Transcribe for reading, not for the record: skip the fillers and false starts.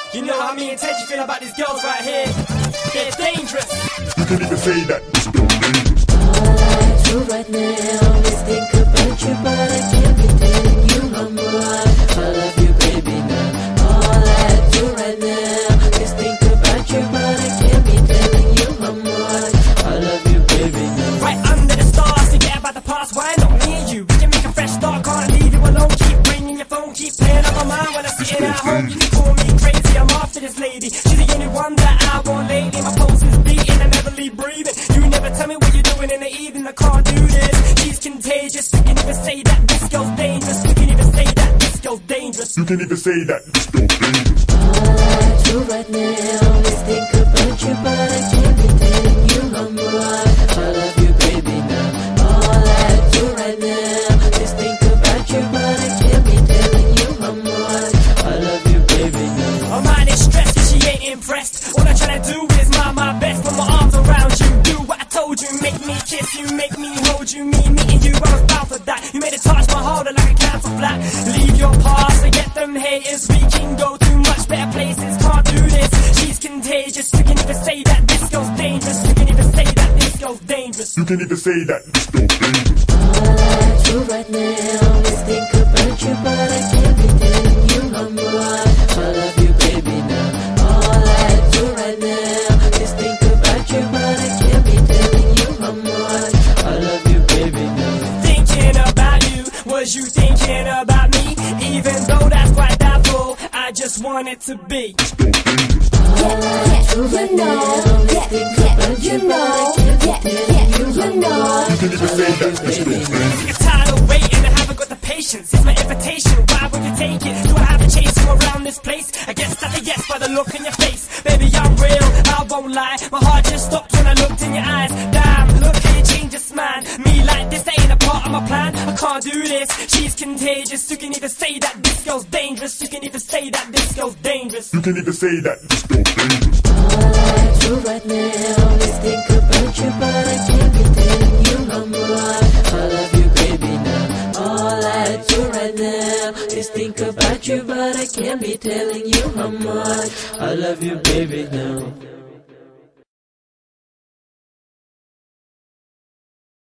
You know how me and Ted you feel about these girls right here. They're dangerous. You can even say that this girl's dangerous. All I do right now is think about you, but I can't be telling you how much I love you, baby, now. All I do right now is think about you, but I can't be telling you how much I love you, baby, now. Right under the stars, forget about the past. Why not me and you? We can make a fresh start, can't leave you alone. Keep ringing your phone, keep playing on my mind when I sit at home. You can call me crazy, I'm after this lady. She's the only one that I want lately. My pulse is beating, I never leave breathing. You never tell me what you're doing in the evening. I can't do this. She's contagious. You can even say that this girl's dangerous. You can even say that this girl's dangerous. You can even say that this girl's dangerous. All I do right now is think about you, but I can't be telling you how much I love you, baby, now. All I do right now is think about you, but I can't be telling you how much I love you, baby, now. My mind is stressed cause she ain't impressed. All I'm trying to do is my best. Put my arms around you, do what I told you. Make me kiss you, make me hold you. Me meeting you, I was bound for that. You made it touch my heart like a cancer flat. Leave your past, forget them haters. We can go to much better places. Can't do this, she's contagious. You can even say that this girl's dangerous. You can even say that this girl's dangerous. You can even say that this girl's dangerous. All I do right now is think about you, but I can't be telling you how much I love you, baby, now. All I do right now is think about you, but I can't be telling you how much I love you, baby, now. Thinking about you, was you thinking about me? Even though that's quite doubtful, I just want it to be. All I do right now is think about you, but I can't be telling you how much You can even say that this girl's dangerous. Sick and tired of waiting, I haven't got the patience. It's my invitation, why would you take it? Do I have to chase you around this place? I guess that's a yes by the look in your face. Baby, I'm real, I won't lie. My heart just stopped when I looked in your eyes. Damn, look how you change your mind. Me like this, that ain't a part of my plan. I can't do this, she's contagious. You can even say that this girl's dangerous. You can even say that this girl's dangerous. You can even say that this girl's dangerous. All I do right now is think about you, but I can't be telling you how much I love you, baby, now. All I do right now is think about you, but I can't be telling you how much I love you, baby, now.